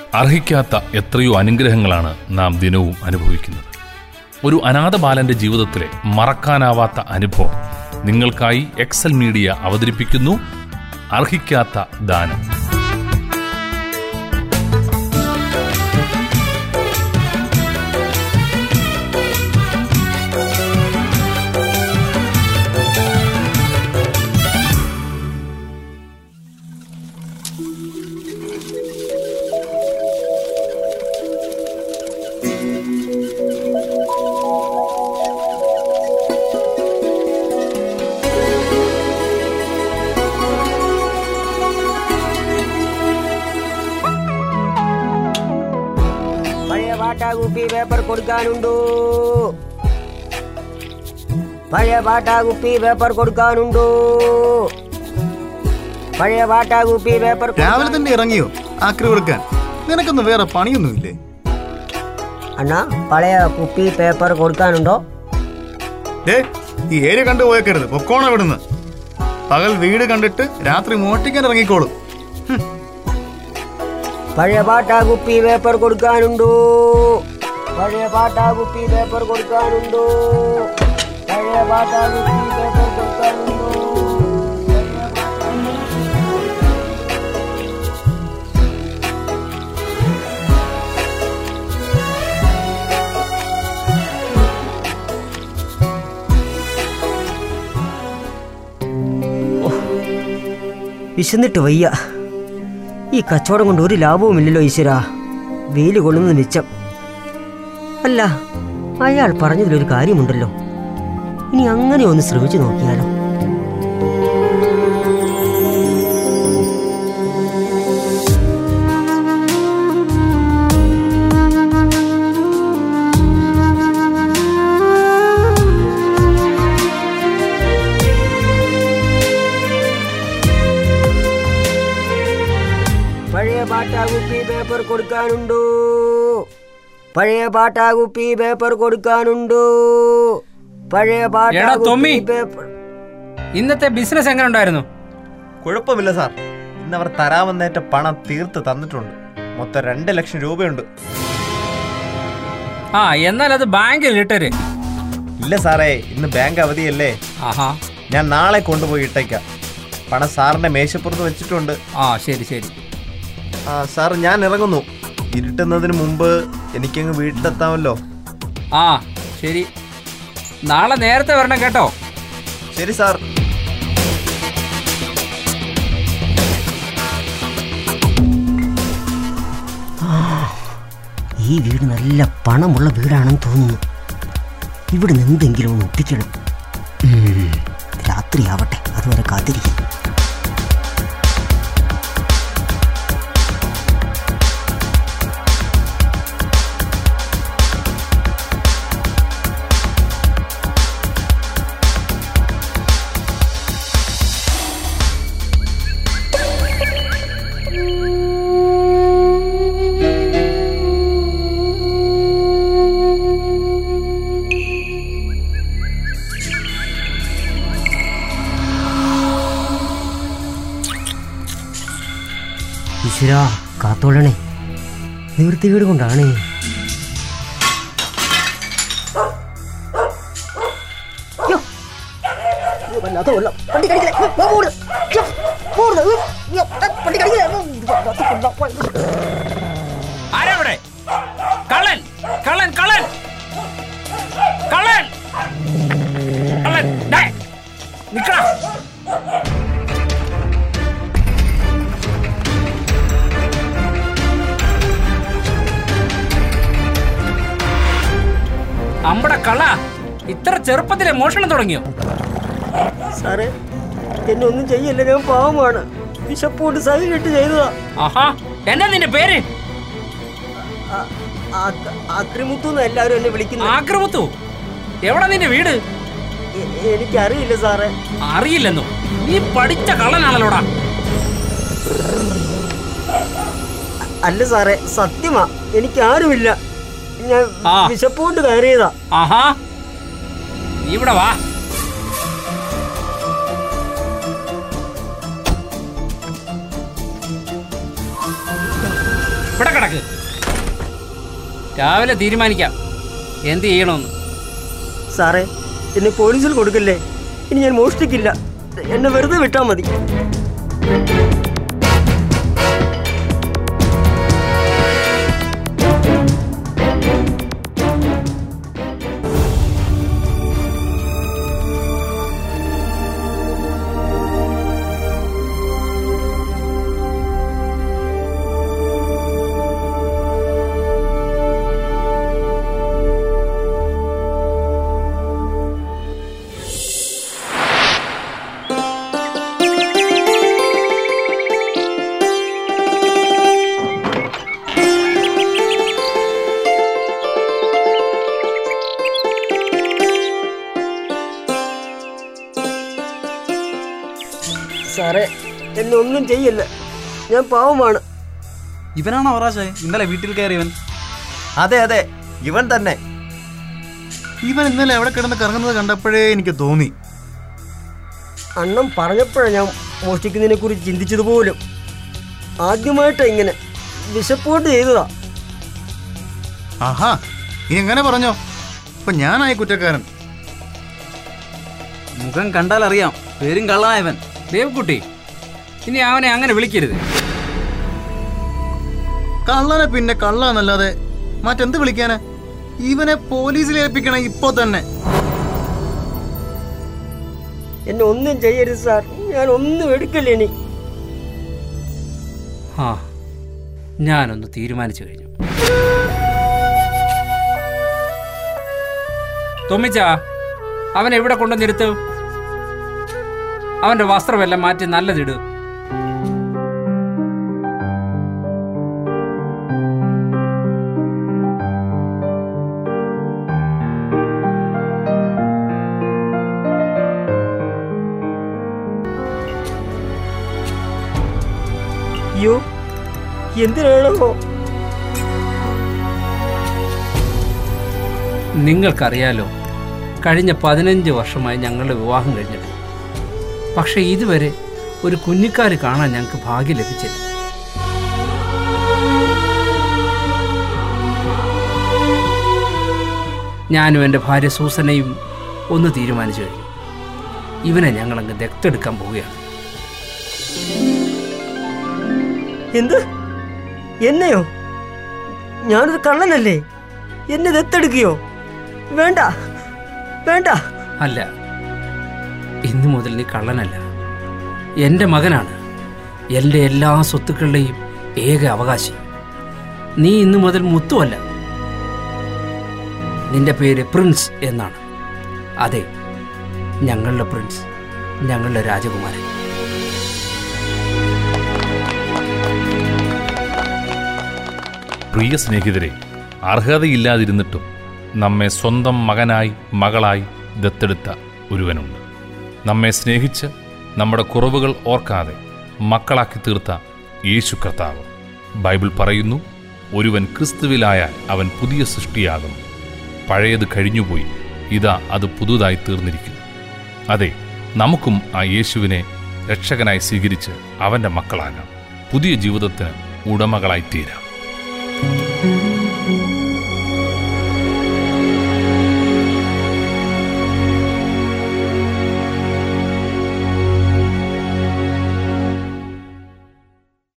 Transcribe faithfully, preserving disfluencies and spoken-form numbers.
അർഹിക്കാത്ത എത്രയോ അനുഗ്രഹങ്ങളാണ് നാം ദിനവും അനുഭവിക്കുന്നത്. ഒരു അനാഥ ബാലന്റെ ജീവിതത്തിലെ മറക്കാനാവാത്ത അനുഭവം നിങ്ങൾക്കായി എക്സൽ മീഡിയ അവതരിപ്പിക്കുന്നു. അർഹിക്കാത്ത ദാനം. കുപ്പി പേപ്പർ കൊടുക്കാനുണ്ടോ? പഴയ പാട്ടാ കുപ്പി പേപ്പർ കൊടുക്കാനുണ്ടോ? പഴയ പാട്ടാ കുപ്പി പേപ്പർ. രാവിലെ തന്നെ ഇറങ്ങിയോ ആക്രി കൊടുക്കാൻ? നിനക്കൊന്നും വേറെ പണിയൊന്നുമില്ലേ? അണ്ണാ, പഴയ കുപ്പി പേപ്പർ കൊടുക്കാനുണ്ടോ? ഈ ഏരിയ കണ്ടു പോയേക്കരുത്, പൊക്കോണ വിടുന്ന്. പകൽ വീട് കണ്ടിട്ട് രാത്രി മോട്ടിക്കാൻ ഇറങ്ങിക്കോളും. പഴയ പാട്ടാ കുപ്പി പേപ്പർ കൊടുക്കാനുണ്ടോ? പഴയ പാട്ടാ കുപ്പി പേപ്പർ കൊടുക്കാനുണ്ടോ? പഴയ പാട്ടാ കുപ്പി പേപ്പർ കൊടുക്കാനുണ്ടോ? വിശന്നിട്ട് വയ്യ. ഈ കച്ചവടം കൊണ്ട് ഒരു ലാഭവുമില്ലല്ലോ ഈശ്വരാ. വെയില് കൊള്ളുന്നത് മിച്ചം. അല്ല, അയാൾ പറഞ്ഞതിലൊരു കാര്യമുണ്ടല്ലോ. ഇനി അങ്ങനെ ഒന്ന് ശ്രമിച്ചു നോക്കിയാലോ? പഴയ പാട്ടാ കുപ്പി പേപ്പർ കൊടുക്കാനുണ്ടോ? പഴയ പാട്ടാ കുപ്പി പേപ്പർ കൊടുക്കാനുണ്ടോ? പഴയ പാട്ടാ കുപ്പി പേപ്പർ. ഇന്നത്തെ ബിസിനസ് എങ്ങനെ ഉണ്ടായിരുന്നു? കുഴപ്പമില്ല സാർ. ഇന്ന് അവർ തരാമെന്നേറ്റ പണം തീർത്ത് തന്നിട്ടുണ്ട്. മൊത്തം രണ്ട് ലക്ഷം രൂപയുണ്ട്. ആ, എന്നാൽ അത് ബാങ്കിൽ ഇട്ടര്. ഇല്ല സാറേ, ഇന്ന് ബാങ്ക് അവധിയല്ലേ. ആഹാ, ഞാൻ നാളെ കൊണ്ടുപോയി ഇട്ടേക്കാം. പണം സാറിന്റെ മേശപ്പുറത്ത് വെച്ചിട്ടുണ്ട്. ആ, ശരി ശരി. ആ സാർ, ഞാൻ ഇറങ്ങുന്നു. ഇരുട്ടുന്നതിന് മുമ്പ് എനിക്കങ്ങ് വീട്ടിലെത്താമല്ലോ. ആ ശരി, നാളെ നേരത്തെ വരണം കേട്ടോ. ശരി സാർ. ഈ വീട് നല്ല പണമുള്ള വീടാണെന്ന് തോന്നുന്നു. ഇവിടെ നിന്ന് എന്തെങ്കിലും ഒന്ന് ഒപ്പിക്കണം. രാത്രിയാവട്ടെ, അതുവരെ കാത്തിരിക്കും. ഈശ്വരാ, കാത്തോളണേ. നിവൃത്തികേട് കൊണ്ടാണേ. ആരവിടെ? കള്ളൻ കള്ളൻ കള്ളൻ കള്ളൻ കള്ളൻ! നിക്കടാ. അമ്പട കള്ള, ഇത്ര ചെറുപ്പത്തിലെ മോഷണം തുടങ്ങിയോ? സാറേ, എന്നെ ഒന്നും ചെയ്യല്ല, ഞാൻ പാവമാണ്. വിശപ്പോട്ട് സഹി കെട്ട് ചെയ്തതാ. ആഹാ, എന്നാ നിന്റെ പേര്? ആക്രിമുത്തു എല്ലാവരും എന്നെ വിളിക്കുന്നു. ആക്രിമുത്തു? എവിടെ നിന്റെ വീട്? എനിക്കറിയില്ല സാറേ. അറിയില്ലെന്നോ? നീ പഠിച്ച കള്ളനാണല്ലോടാ. അല്ല സാറേ, സത്യമാ, എനിക്കാരുമില്ല. ഞാൻ വിശപ്പോണ്ട് കയറിയതാ. ആഹാ, ഇവിടെ വാ. ഇവിടെ കിടക്ക്. രാവിലെ തീരുമാനിക്കാം എന്ത് ചെയ്യണമെന്ന്. സാറേ, എന്നെ പോലീസിൽ കൊടുക്കല്ലേ. ഇനി ഞാൻ മോഷ്ടിക്കില്ല. എന്നെ വെറുതെ വിട്ടാൽ മതി. സാറേ, എന്നെ ഒന്നും ചെയ്യല്ല. ഞാൻ പാവമാണ്. ഇവനാണോ അവറാശേ ഇന്നലെ വീട്ടിൽ കയറിയവൻ? അതെ അതെ, ഇവൻ തന്നെ. ഇവൻ ഇന്നലെ എവിടെ കിടന്ന് കറങ്ങുന്നത് കണ്ടപ്പോഴേ എനിക്ക് തോന്നി. അണ്ണം പറഞ്ഞപ്പോഴാണ് ഞാൻ മോഷ്ടിക്കുന്നതിനെ കുറിച്ച് ചിന്തിച്ചത് പോലും. ആദ്യമായിട്ടാണ് ഇങ്ങനെ വിശപ്പോട്ട് ചെയ്തതാ. ആഹാ, ഇനി എങ്ങനെ പറഞ്ഞോ? അപ്പൊ ഞാനായി കുറ്റക്കാരൻ. മുഖം കണ്ടാൽ അറിയാം, പേരും കള്ളനായവൻ. ദേവക്കുട്ടി, ഇനി അവനെ അങ്ങനെ വിളിക്കരുത്. കള്ളനെ പിന്നെ കള്ളന്നല്ലാതെ മറ്റെന്ത് വിളിക്കാന്? ഇവനെ പോലീസിൽ ഏൽപ്പിക്കണം ഇപ്പോ തന്നെ. എന്നെ ഒന്നും ചെയ്യരുത് സാർ. ഞാൻ ഒന്നും എടുക്കല്ലേ. ഇനി ആ ഞാനൊന്ന് തീരുമാനിച്ചു കഴിഞ്ഞു. തൊമ്മിച്ച, അവൻ എവിടെ കൊണ്ടുവന്നിരുത്ത്. അവന്റെ വസ്ത്രമെല്ലാം മാറ്റി നല്ലതിട്. അയ്യോ, എന്തിനാണോ? നിങ്ങൾക്കറിയാലോ, കഴിഞ്ഞ പതിനഞ്ച് വർഷമായി ഞങ്ങളുടെ വിവാഹം കഴിഞ്ഞിട്ട്. പക്ഷെ ഇതുവരെ ഒരു കുഞ്ഞിക്കാല് കാണാൻ ഞങ്ങൾക്ക് ഭാഗ്യം ലഭിച്ചില്ല. ഞാനും എൻ്റെ ഭാര്യ സൂസനയും ഒന്ന് തീരുമാനിച്ചു കഴിഞ്ഞു. ഇവനെ ഞങ്ങളങ്ങ് ദത്തെടുക്കാൻ പോവുകയാണ്. എന്ത്? എന്നെയോ? ഞാനൊരു കള്ളനല്ലേ? എന്നെ ദത്തെടുക്കുകയോ? വേണ്ട വേണ്ട. അല്ല, ഇന്നു മുതൽ നീ കള്ളനല്ല, എൻ്റെ മകനാണ്. എൻ്റെ എല്ലാ സ്വത്തുക്കളുടെയും ഏക അവകാശി. നീ ഇന്നു മുതൽ മുത്തുവല്ല. നിന്റെ പേര് പ്രിൻസ് എന്നാണ്. അതെ, ഞങ്ങളുടെ പ്രിൻസ്, ഞങ്ങളുടെ രാജകുമാരൻ. പ്രിയ സ്നേഹിതരെ, അർഹതയില്ലാതിരുന്നിട്ടും നമ്മെ സ്വന്തം മകനായി മകളായി ദത്തെടുത്ത ഒരുവനുണ്ട്. നമ്മെ സ്നേഹിച്ച് നമ്മുടെ കുറവുകൾ ഓർക്കാതെ മക്കളാക്കി തീർത്ത യേശു കർത്താവ്. ബൈബിൾ പറയുന്നു, ഒരുവൻ ക്രിസ്തുവിലായാൽ അവൻ പുതിയ സൃഷ്ടിയാകുന്നു. പഴയത് കഴിഞ്ഞുപോയി, ഇതാ അത് പുതുതായി തീർന്നിരിക്കുന്നു. അതെ, നമുക്കും ആ യേശുവിനെ രക്ഷകനായി സ്വീകരിച്ച് അവൻ്റെ മക്കളാകാം. പുതിയ ജീവിതത്തിന് ഉടമകളായി തീരാം.